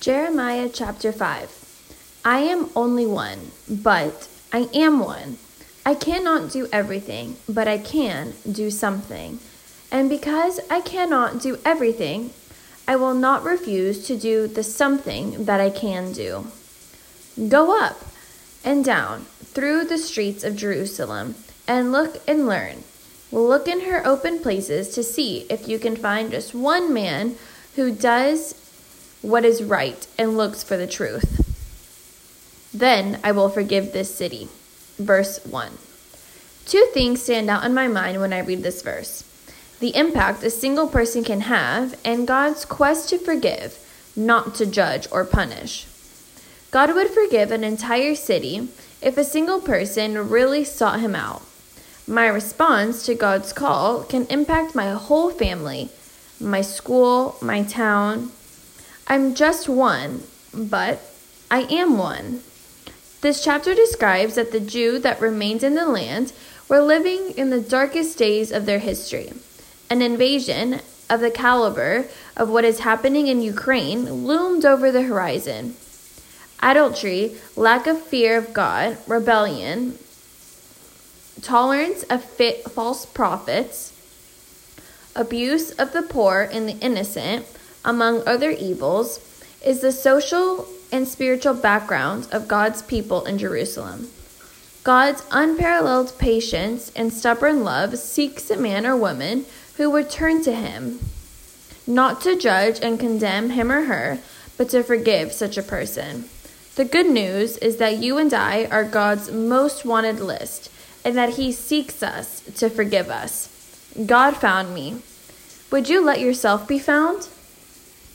Jeremiah chapter 5. I am only one, but I am one. I cannot do everything, but I can do something. And because I cannot do everything, I will not refuse to do the something that I can do. Go up and down through the streets of Jerusalem and look and learn. Look in her open places to see if you can find just one man who does what is right and looks for the truth. Then I will forgive this city. Verse 1. Two things stand out in my mind when I read this verse. The impact a single person can have and God's quest to forgive, not to judge or punish. God would forgive an entire city if a single person really sought him out. My response to God's call can impact my whole family, my school, my town. I'm just one, but I am one. This chapter describes that the Jew that remained in the land were living in the darkest days of their history. An invasion of the caliber of what is happening in Ukraine loomed over the horizon. Adultery, lack of fear of God, rebellion, tolerance of false prophets, abuse of the poor and the innocent, among other evils, is the social and spiritual background of God's people in Jerusalem. God's unparalleled patience and stubborn love seeks a man or woman who would turn to him, not to judge and condemn him or her, but to forgive such a person. The good news is that you and I are God's most wanted list, and that he seeks us to forgive us. God found me. Would you let yourself be found?